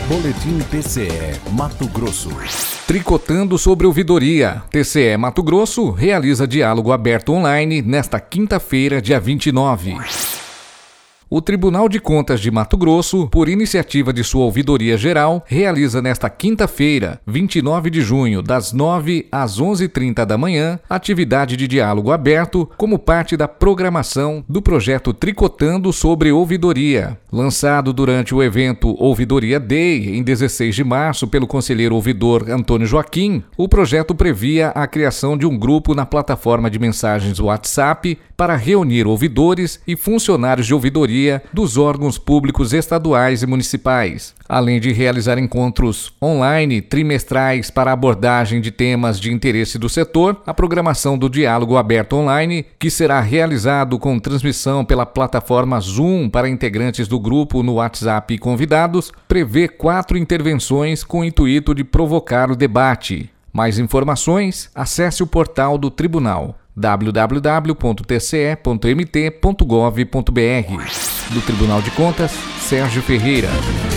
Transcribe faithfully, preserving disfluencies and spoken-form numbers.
Boletim T C E Mato Grosso. Tricotando sobre ouvidoria. T C E Mato Grosso realiza diálogo aberto online nesta quinta-feira, dia vinte e nove. O Tribunal de Contas de Mato Grosso, por iniciativa de sua Ouvidoria Geral, realiza nesta quinta-feira, vinte e nove de junho, das nove às onze e trinta da manhã, atividade de diálogo aberto como parte da programação do projeto Tricotando sobre Ouvidoria. Lançado durante o evento Ouvidoria Day, em dezesseis de março, pelo conselheiro ouvidor Antônio Joaquim, o projeto previa a criação de um grupo na plataforma de mensagens WhatsApp para reunir ouvidores e funcionários de ouvidoria dos órgãos públicos estaduais e municipais, além de realizar encontros online trimestrais para abordagem de temas de interesse do setor. A programação do diálogo aberto online, que será realizado com transmissão pela plataforma Zoom para integrantes do grupo no WhatsApp e convidados, prevê quatro intervenções com o intuito de provocar o debate. Mais informações, acesse o portal do Tribunal w w w ponto t c e ponto m t ponto gov ponto b r. Do Tribunal de Contas, Sérgio Ferreira.